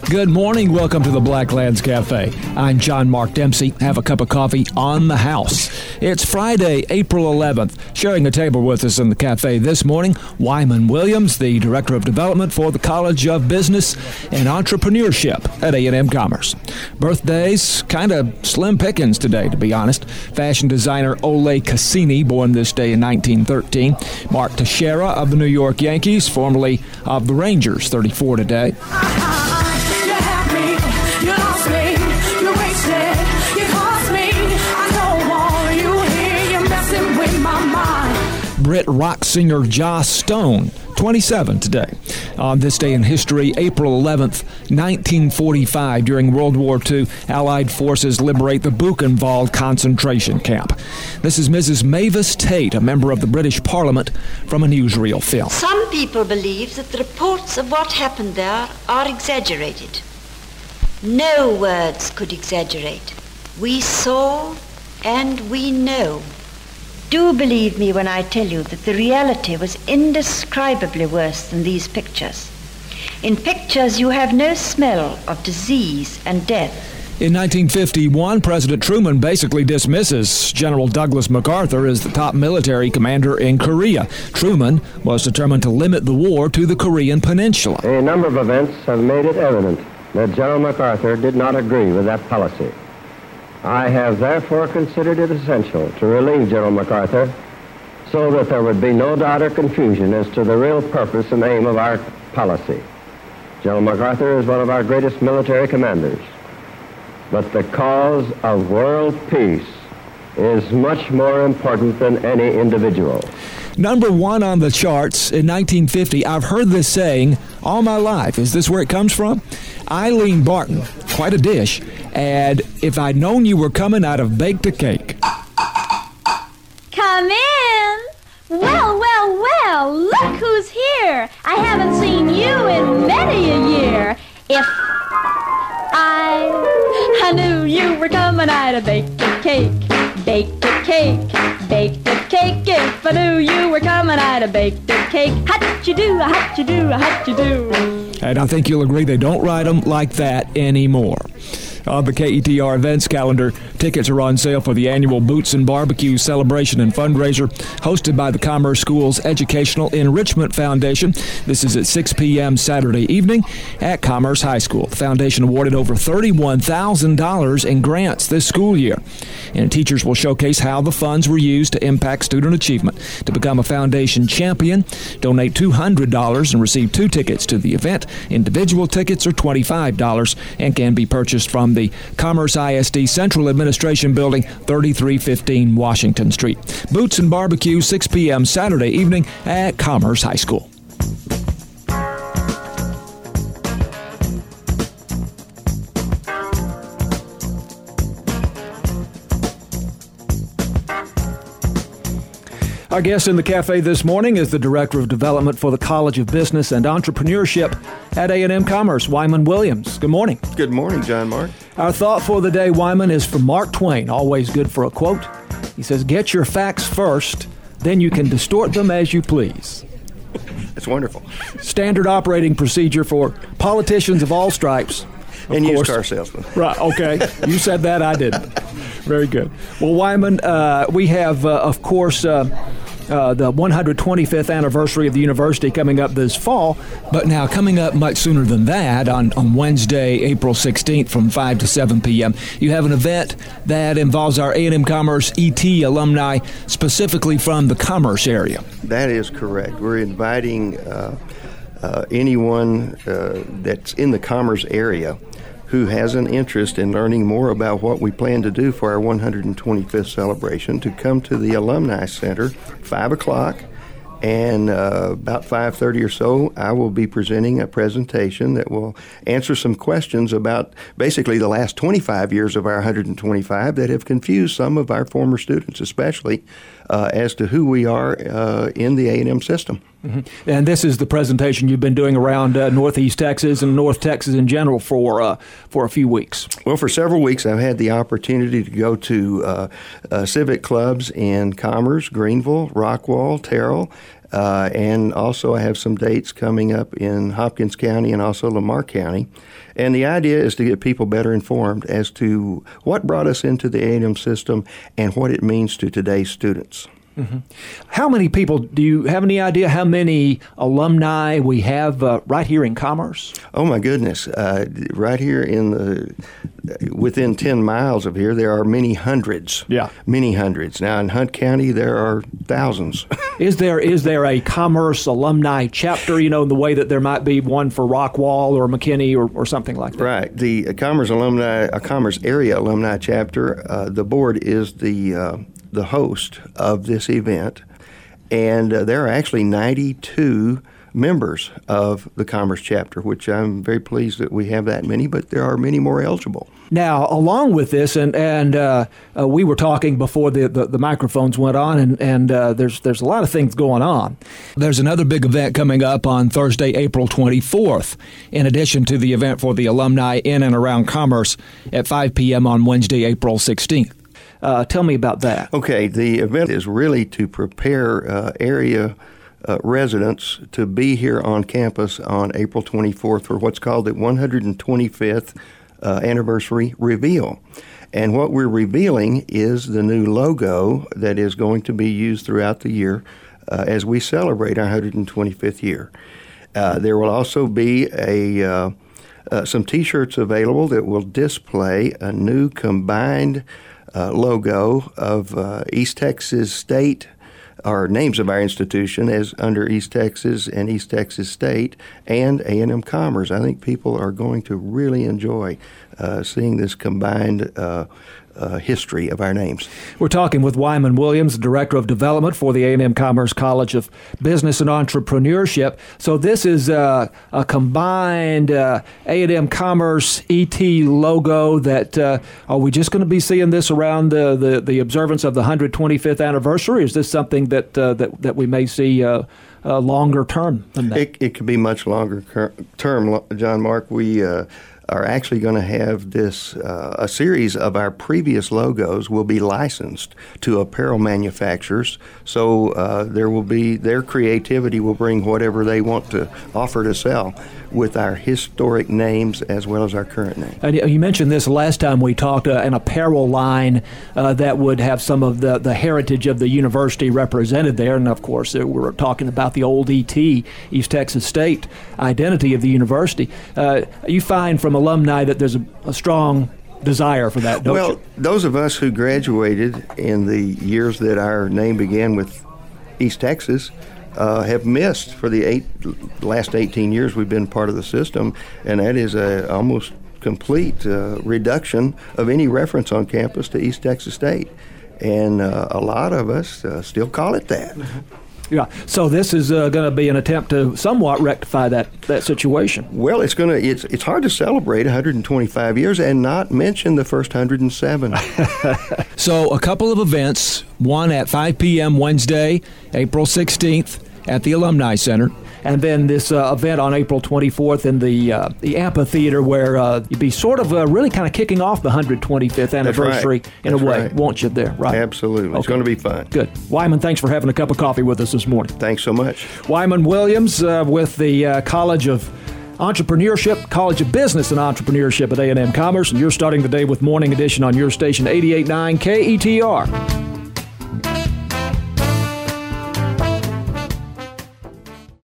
Good morning. Welcome to the Blacklands Cafe. I'm John Mark Dempsey. Have a cup of coffee on the house. It's Friday, April 11th. Sharing a table with us in the cafe this morning, Wyman Williams, the Director of Development for the College of Business and Entrepreneurship at A&M Commerce. Birthdays, kind of slim pickings today, to be honest. Fashion designer Ole Cassini, born this day in 1913. Mark Teixeira of the New York Yankees, formerly of the Rangers, 34 today. Brit rock singer Joss Stone, 27 today. On this day in history, April 11th, 1945, during World War II, Allied forces liberate the Buchenwald concentration camp. This is Mrs. Mavis Tate, a member of the British Parliament, from a newsreel film. Some people believe that the reports of what happened there are exaggerated. No words could exaggerate. We saw and we know. Do believe me when I tell you that the reality was indescribably worse than these pictures. In pictures, you have no smell of disease and death. In 1951, President Truman basically dismisses General Douglas MacArthur as the top military commander in Korea. Truman was determined to limit the war to the Korean Peninsula. A number of events have made it evident that General MacArthur did not agree with that policy. I have therefore considered it essential to relieve General MacArthur so that there would be no doubt or confusion as to the real purpose and aim of our policy. General MacArthur is one of our greatest military commanders, but the cause of world peace is much more important than any individual. Number one on the charts in 1950. I've heard this saying all my life. Is this where it comes from? Eileen Barton, quite a dish, and if I'd known you were coming, I'd have baked a cake. Come in. Well, well, well, look who's here. I haven't seen you in many a year. If I knew you were coming, I'd have baked a cake. Baked a cake, baked a cake. If I knew you were coming, I'd have baked a cake. How'd you do, how'd you do, how'd you do? And I think you'll agree they don't write them like that anymore. On the KETR events calendar, tickets are on sale for the annual Boots and Barbecue celebration and fundraiser hosted by the Commerce Schools Educational Enrichment Foundation. This is at 6 p.m. Saturday evening at Commerce High School. The foundation awarded over $31,000 in grants this school year. And teachers will showcase how the funds were used to impact student achievement. To become a foundation champion, donate $200 and receive 2 tickets to the event. Individual tickets are $25 and can be purchased from the Commerce ISD Central Administration Building, 3315 Washington Street. Boots and Barbecue, 6 p.m. Saturday evening at Commerce High School. Our guest in the cafe this morning is the Director of Development for the College of Business and Entrepreneurship at A&M Commerce, Wyman Williams. Good morning. Good morning, John Mark. Our thought for the day, Wyman, is from Mark Twain, always good for a quote. He says, "Get your facts first, then you can distort them as you please." That's wonderful. Standard operating procedure for politicians of all stripes. And used car salesman. Right, okay. You said that, I didn't. Very good. Well, Wyman, we have, of course, the 125th anniversary of the university coming up this fall, but now coming up much sooner than that, on Wednesday, April 16th from 5 to 7 p.m., you have an event that involves our A&M Commerce ET alumni, specifically from the Commerce area. That is correct. We're inviting anyone that's in the Commerce area who has an interest in learning more about what we plan to do for our 125th celebration to come to the Alumni Center, 5 o'clock, and about 5:30 or so, I will be presenting a presentation that will answer some questions about basically the last 25 years of our 125 that have confused some of our former students, especially as to who we are in the A&M system. Mm-hmm. And this is the presentation you've been doing around Northeast Texas and North Texas in general for a few weeks. Well, for several weeks, I've had the opportunity to go to civic clubs in Commerce, Greenville, Rockwall, Terrell, And also I have some dates coming up in Hopkins County and also Lamar County. And the idea is to get people better informed as to what brought us into the A&M system and what it means to today's students. Mm-hmm. How many people, do you have any idea how many alumni we have right here in Commerce? Oh my goodness. Right here within 10 miles of here, there are many hundreds. Yeah. Many hundreds. Now in Hunt County, there are thousands. Is there a Commerce alumni chapter, in the way that there might be one for Rockwall or McKinney or something like that? Right. The Commerce area alumni chapter, the board is the host of this event, and there are actually 92 members of the Commerce chapter, which I'm very pleased that we have that many, but there are many more eligible. Now, along with this, and we were talking before the microphones went on, and there's a lot of things going on. There's another big event coming up on Thursday, April 24th, in addition to the event for the alumni in and around Commerce at 5 p.m. on Wednesday, April 16th. Tell me about that. Okay, the event is really to prepare area residents to be here on campus on April 24th for what's called the 125th anniversary reveal. And what we're revealing is the new logo that is going to be used throughout the year as we celebrate our 125th year. There will also be some T-shirts available that will display a new combined logo of East Texas State, or names of our institution as under East Texas and East Texas State, and A&M Commerce. I think people are going to really enjoy seeing this combined history of our names. We're talking with Wyman Williams, Director of Development for the A&M Commerce College of Business and Entrepreneurship. So this is a combined A&M Commerce ET logo that, are we just going to be seeing this around the observance of the 125th anniversary? Is this something that we may see longer term than that? It could be much longer term, John Mark. We are actually going to have this, a series of our previous logos will be licensed to apparel manufacturers. So their creativity will bring whatever they want to offer to sell with our historic names as well as our current name. And you mentioned this last time we talked, an apparel line that would have some of the heritage of the university represented there. And of course, we're talking about the old ET, East Texas State identity of the university. You find from alumni that there's a strong desire for that, don't you? Those of us who graduated in the years that our name began with East Texas have missed for the last 18 years we've been part of the system, and that is a almost complete reduction of any reference on campus to East Texas State. And a lot of us still call it that. Yeah. So this is going to be an attempt to somewhat rectify that situation. Well, it's hard to celebrate 125 years and not mention the first 107. So a couple of events, one at 5 p.m. Wednesday, April 16th at the Alumni Center, and then this event on April 24th in the amphitheater where you'd be sort of really kind of kicking off the 125th anniversary in a way, won't you there? Right. Absolutely. Okay. It's going to be fun. Good. Wyman, thanks for having a cup of coffee with us this morning. Thanks so much. Wyman Williams with the College of Entrepreneurship, College of Business and Entrepreneurship at A&M Commerce, and you're starting the day with Morning Edition on your station 88.9 KETR.